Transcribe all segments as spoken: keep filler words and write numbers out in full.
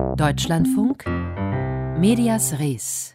Deutschlandfunk Medias Res.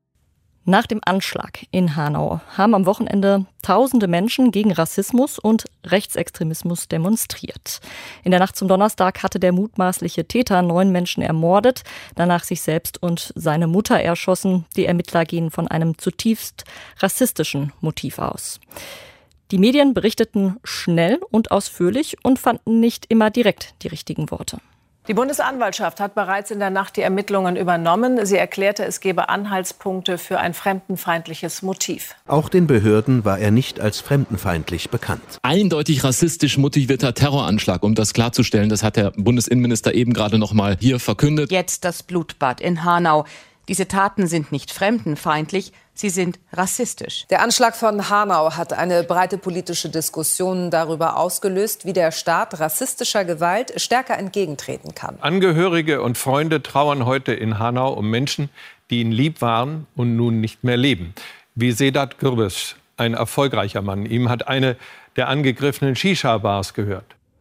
Nach dem Anschlag in Hanau haben am Wochenende tausende Menschen gegen Rassismus und Rechtsextremismus demonstriert. In der Nacht zum Donnerstag hatte der mutmaßliche Täter neun Menschen ermordet, danach sich selbst und seine Mutter erschossen. Die Ermittler gehen von einem zutiefst rassistischen Motiv aus. Die Medien berichteten schnell und ausführlich und fanden nicht immer direkt die richtigen Worte. Die Bundesanwaltschaft hat bereits in der Nacht die Ermittlungen übernommen. Sie erklärte, es gebe Anhaltspunkte für ein fremdenfeindliches Motiv. Auch den Behörden war er nicht als fremdenfeindlich bekannt. Eindeutig rassistisch motivierter Terroranschlag, um das klarzustellen. Das hat der Bundesinnenminister eben gerade noch mal hier verkündet. Jetzt das Blutbad in Hanau. Diese Taten sind nicht fremdenfeindlich, sie sind rassistisch. Der Anschlag von Hanau hat eine breite politische Diskussion darüber ausgelöst, wie der Staat rassistischer Gewalt stärker entgegentreten kann. Angehörige und Freunde trauern heute in Hanau um Menschen, die ihnen lieb waren und nun nicht mehr leben. Wie Sedat Gürbüz, ein erfolgreicher Mann. Ihm hat eine der angegriffenen Shisha-Bars gehört.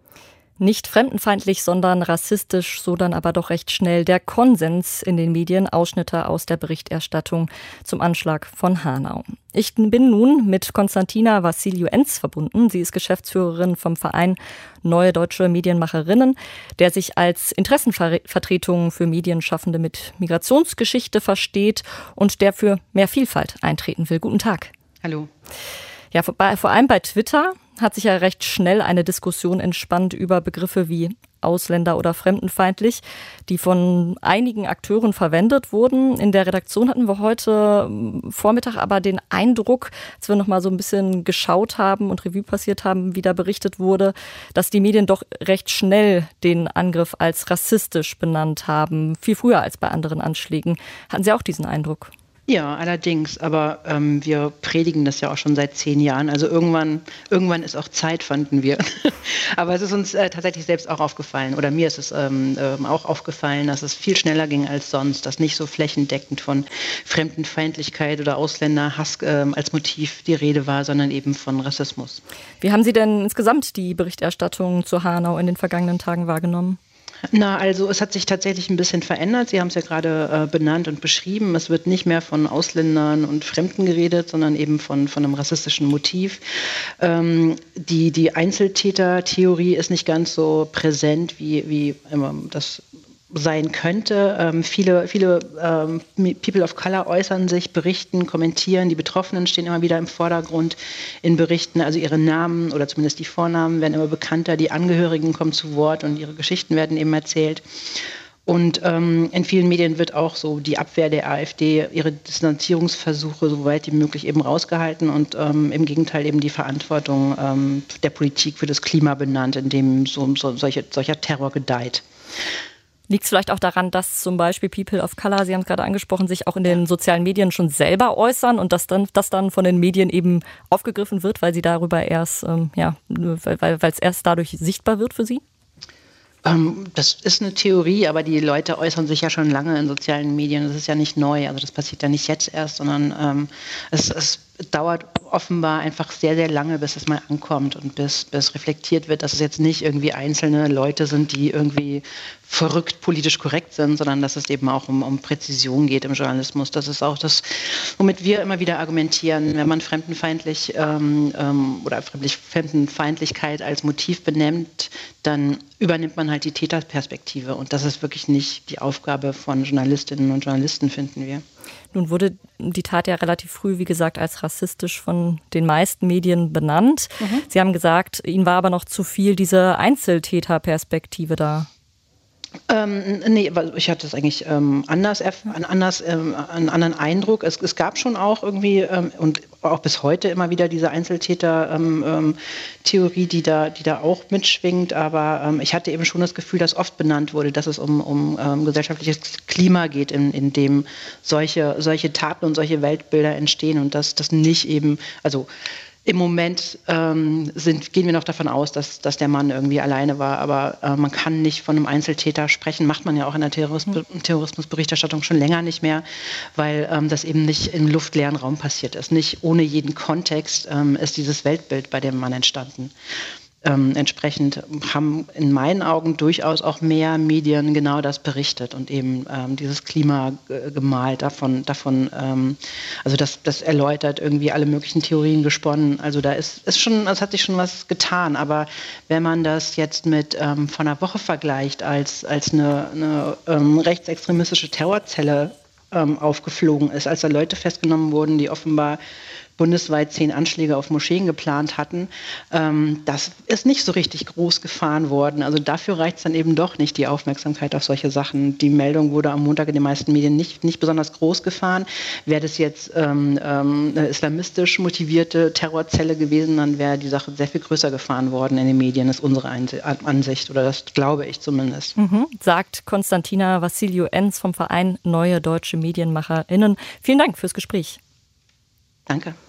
Nicht fremdenfeindlich, sondern rassistisch, so dann aber doch recht schnell der Konsens in den Medien. Ausschnitte aus der Berichterstattung zum Anschlag von Hanau. Ich bin nun mit Konstantina Vassiliou-Enz verbunden. Sie ist Geschäftsführerin vom Verein Neue Deutsche Medienmacherinnen, der sich als Interessenvertretung für Medienschaffende mit Migrationsgeschichte versteht und der für mehr Vielfalt eintreten will. Guten Tag. Hallo. Ja, vor, vor allem bei Twitter hat sich ja recht schnell eine Diskussion entspannt über Begriffe wie Ausländer oder fremdenfeindlich, die von einigen Akteuren verwendet wurden. In der Redaktion hatten wir heute Vormittag aber den Eindruck, als wir noch mal so ein bisschen geschaut haben und Revue passiert haben, wie da berichtet wurde, dass die Medien doch recht schnell den Angriff als rassistisch benannt haben, viel früher als bei anderen Anschlägen. Hatten Sie auch diesen Eindruck? Ja, allerdings, aber ähm, wir predigen das ja auch schon seit zehn Jahren, also irgendwann, irgendwann ist auch Zeit, fanden wir. Aber es ist uns äh, tatsächlich selbst auch aufgefallen, oder mir ist es ähm, ähm, auch aufgefallen, dass es viel schneller ging als sonst, dass nicht so flächendeckend von Fremdenfeindlichkeit oder Ausländerhass ähm, als Motiv die Rede war, sondern eben von Rassismus. Wie haben Sie denn insgesamt die Berichterstattung zu Hanau in den vergangenen Tagen wahrgenommen? Na, also es hat sich tatsächlich ein bisschen verändert. Sie haben es ja gerade äh, benannt und beschrieben. Es wird nicht mehr von Ausländern und Fremden geredet, sondern eben von, von einem rassistischen Motiv. Ähm, die, die Einzeltäter-Theorie ist nicht ganz so präsent, wie, wie immer das sein könnte. Ähm, viele viele ähm, People of Color äußern sich, berichten, kommentieren. Die Betroffenen stehen immer wieder im Vordergrund in Berichten. Also ihre Namen oder zumindest die Vornamen werden immer bekannter. Die Angehörigen kommen zu Wort und ihre Geschichten werden eben erzählt. Und ähm, in vielen Medien wird auch so die Abwehr der AfD, ihre Distanzierungsversuche, soweit wie möglich, eben rausgehalten und ähm, im Gegenteil eben die Verantwortung ähm, der Politik für das Klima benannt, in dem so, so, solche, solcher Terror gedeiht. Liegt es vielleicht auch daran, dass zum Beispiel People of Color, Sie haben es gerade angesprochen, sich auch in den sozialen Medien schon selber äußern und dass dann, das dann von den Medien eben aufgegriffen wird, weil sie darüber erst, ähm, ja, weil es erst dadurch sichtbar wird für Sie? Ähm, das ist eine Theorie, aber die Leute äußern sich ja schon lange in sozialen Medien. Das ist ja nicht neu, also das passiert ja nicht jetzt erst, sondern ähm, es, es dauert offenbar einfach sehr, sehr lange, bis es mal ankommt und bis, bis reflektiert wird, dass es jetzt nicht irgendwie einzelne Leute sind, die irgendwie verrückt politisch korrekt sind, sondern dass es eben auch um, um Präzision geht im Journalismus. Das ist auch das, womit wir immer wieder argumentieren, wenn man fremdenfeindlich ähm, ähm, oder Fremdenfeindlichkeit als Motiv benennt, dann übernimmt man halt die Täterperspektive und das ist wirklich nicht die Aufgabe von Journalistinnen und Journalisten, finden wir. Nun wurde die Tat ja relativ früh, wie gesagt, als rassistisch von den meisten Medien benannt. Mhm. Sie haben gesagt, Ihnen war aber noch zu viel diese Einzeltäterperspektive da. Ähm, nee, ich hatte es eigentlich ähm, anders, anders ähm, einen anderen Eindruck. Es, es gab schon auch irgendwie ähm, und auch bis heute immer wieder diese Einzeltäter-Theorie, ähm, die da, die da auch mitschwingt. Aber ähm, ich hatte eben schon das Gefühl, dass oft benannt wurde, dass es um, um ähm, gesellschaftliches Klima geht, in, in dem solche, solche Taten und solche Weltbilder entstehen und dass das nicht eben, also im Moment ähm, sind, gehen wir noch davon aus, dass, dass der Mann irgendwie alleine war, aber äh, man kann nicht von einem Einzeltäter sprechen, macht man ja auch in der Terrorismus, Terrorismusberichterstattung schon länger nicht mehr, weil ähm, das eben nicht im luftleeren Raum passiert ist. Nicht ohne jeden Kontext ähm, ist dieses Weltbild bei dem Mann entstanden. ähm, entsprechend haben in meinen Augen durchaus auch mehr Medien genau das berichtet und eben ähm, dieses Klima g- gemalt davon, davon ähm, also das, das erläutert, irgendwie alle möglichen Theorien gesponnen. Also da ist, ist schon, es hat sich schon was getan. Aber wenn man das jetzt mit ähm, vor einer Woche vergleicht, als, als eine, eine ähm, rechtsextremistische Terrorzelle ähm, aufgeflogen ist, als da Leute festgenommen wurden, die offenbar bundesweit zehn Anschläge auf Moscheen geplant hatten. Ähm, das ist nicht so richtig groß gefahren worden. Also dafür reicht es dann eben doch nicht, die Aufmerksamkeit auf solche Sachen. Die Meldung wurde am Montag in den meisten Medien nicht, nicht besonders groß gefahren. Wäre das jetzt ähm, ähm, eine islamistisch motivierte Terrorzelle gewesen, dann wäre die Sache sehr viel größer gefahren worden in den Medien, ist unsere Ansicht, oder das glaube ich zumindest. Mhm, sagt Konstantina Vassiliou-Enz vom Verein Neue Deutsche MedienmacherInnen. Vielen Dank fürs Gespräch. Danke.